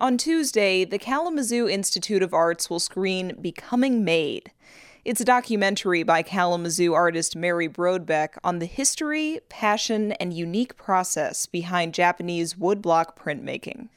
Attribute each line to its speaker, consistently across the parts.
Speaker 1: On Tuesday, the Kalamazoo Institute of Arts will screen Becoming Made. It's a documentary by Kalamazoo artist Mary Brodbeck on the history, passion, and unique process behind Japanese woodblock printmaking.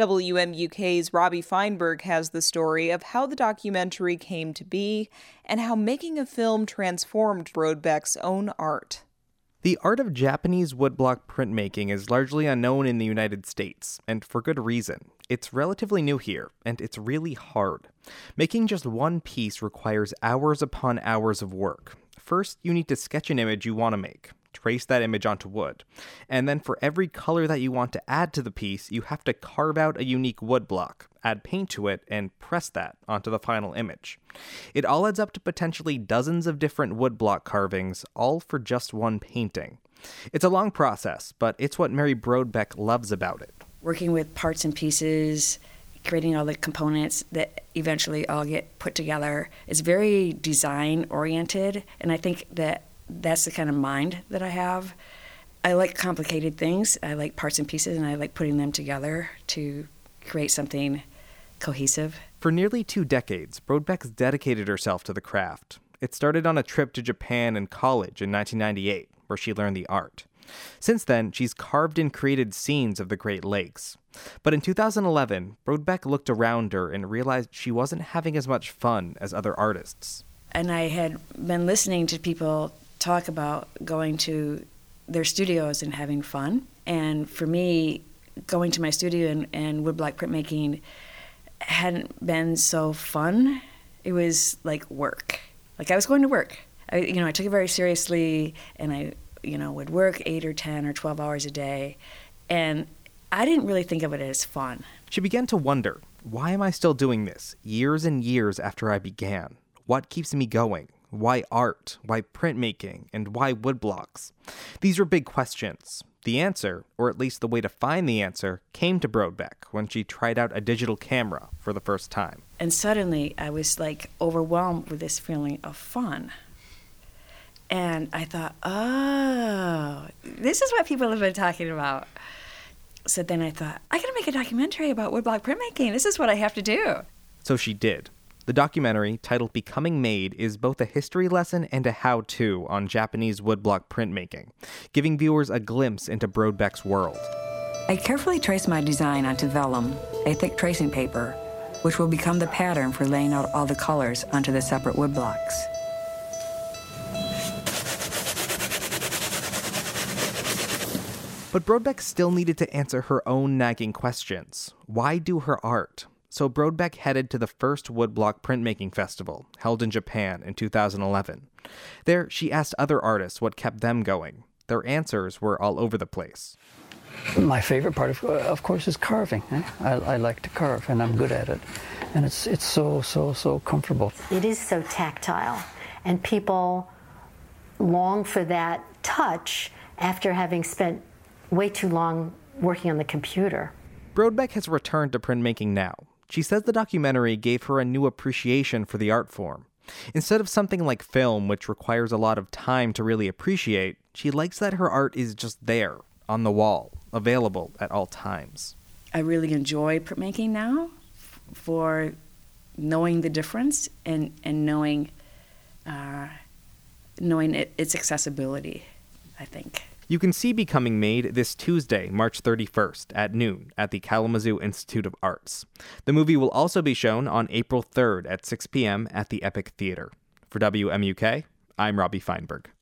Speaker 1: WMUK's Robbie Feinberg has the story of how the documentary came to be and how making a film transformed Brodbeck's own art.
Speaker 2: The art of Japanese woodblock printmaking is largely unknown in the United States, and for good reason. It's relatively new here, and it's really hard. Making just one piece requires hours upon hours of work. First, you need to sketch an image you want to make, trace that image onto wood, and then for every color that you want to add to the piece, you have to carve out a unique woodblock, add paint to it, and press that onto the final image. It all adds up to potentially dozens of different woodblock carvings, all for just one painting. It's a long process, but it's what Mary Brodbeck loves about it.
Speaker 3: Working with parts and pieces, creating all the components that eventually all get put together is very design-oriented, and I think that's the kind of mind that I have. I like complicated things. I like parts and pieces, and I like putting them together to create something cohesive.
Speaker 2: For nearly 2 decades, Brodbeck's dedicated herself to the craft. It started on a trip to Japan in college in 1998, where she learned the art. Since then, she's carved and created scenes of the Great Lakes. But in 2011, Brodbeck looked around her and realized she wasn't having as much fun as other artists.
Speaker 3: And I had been listening to people talk about going to their studios and having fun. And for me, going to my studio and woodblock printmaking hadn't been so fun. It was like work. Like I was going to work. I took it very seriously, and I would work 8 or 10 or 12 hours a day. And I didn't really think of it as fun.
Speaker 2: She began to wonder, why am I still doing this years and years after I began? What keeps me going? Why art? Why printmaking? And why woodblocks? These were big questions. The answer, or at least the way to find the answer, came to Brodbeck when she tried out a digital camera for the first time.
Speaker 3: And suddenly I was like overwhelmed with this feeling of fun. And I thought, oh, this is what people have been talking about. So then I thought, I gotta make a documentary about woodblock printmaking. This is what I have to do.
Speaker 2: So she did. The documentary, titled Becoming Made, is both a history lesson and a how-to on Japanese woodblock printmaking, giving viewers a glimpse into Brodbeck's world.
Speaker 4: I carefully traced my design onto vellum, a thick tracing paper, which will become the pattern for laying out all the colors onto the separate woodblocks.
Speaker 2: But Brodbeck still needed to answer her own nagging questions. Why do her art? So Brodbeck headed to the first woodblock printmaking festival, held in Japan in 2011. There, she asked other artists what kept them going. Their answers were all over the place.
Speaker 5: My favorite part, of course, is carving. I like to carve, and I'm good at it. And it's so comfortable.
Speaker 6: It is so tactile, and people long for that touch after having spent way too long working on the computer.
Speaker 2: Brodbeck has returned to printmaking now. She says the documentary gave her a new appreciation for the art form. Instead of something like film, which requires a lot of time to really appreciate, she likes that her art is just there, on the wall, available at all times.
Speaker 3: I really enjoy printmaking now for knowing the difference and knowing its accessibility, I think.
Speaker 2: You can see Becoming Made this Tuesday, March 31st at noon at the Kalamazoo Institute of Arts. The movie will also be shown on April 3rd at 6 p.m. at the Epic Theater. For WMUK, I'm Robbie Feinberg.